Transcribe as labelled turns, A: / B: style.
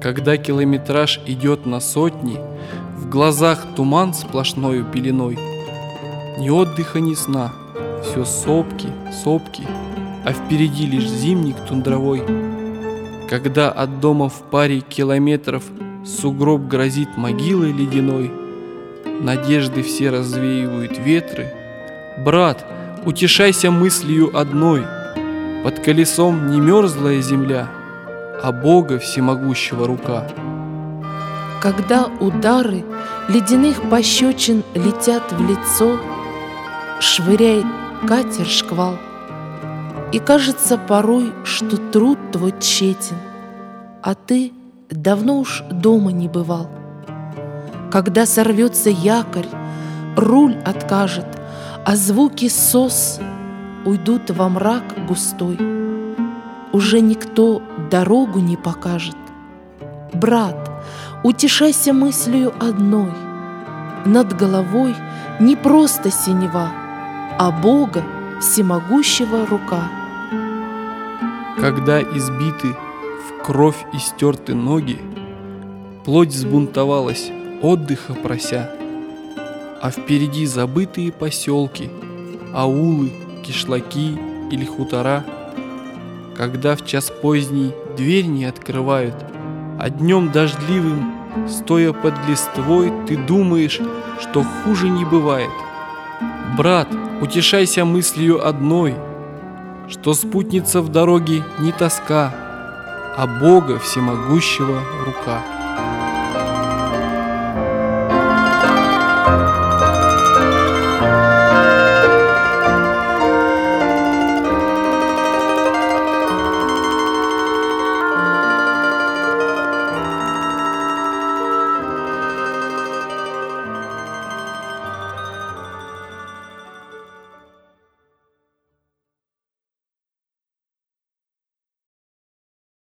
A: Когда километраж идет на сотни, в глазах туман сплошною пеленой. Ни отдыха, ни сна, все сопки, сопки, а впереди лишь зимник тундровой. Когда от дома в паре километров сугроб грозит могилой ледяной, надежды все развеивают ветры. Брат, утешайся мыслью одной: под колесом не мерзлая земля, а Бога всемогущего рука.
B: Когда удары ледяных пощечин летят в лицо, швыряет катер шквал, и кажется порой, что труд твой тщетен, а ты давно уж дома не бывал. Когда сорвется якорь, руль откажет, а звуки сос уйдут во мрак густой, уже никто дорогу не покажет. Брат, утешайся мыслью одной: над головой не просто синева, а Бога всемогущего рука.
A: Когда избиты, в кровь истерты ноги, плоть взбунтовалась, отдыха прося, а впереди забытые поселки, аулы, кишлаки или хутора. Когда в час поздний дверь не открывают, а днем дождливым, стоя под листвой, ты думаешь, что хуже не бывает. Брат, утешайся мыслью одной, что спутница в дороге не тоска, а Бога всемогущего рука.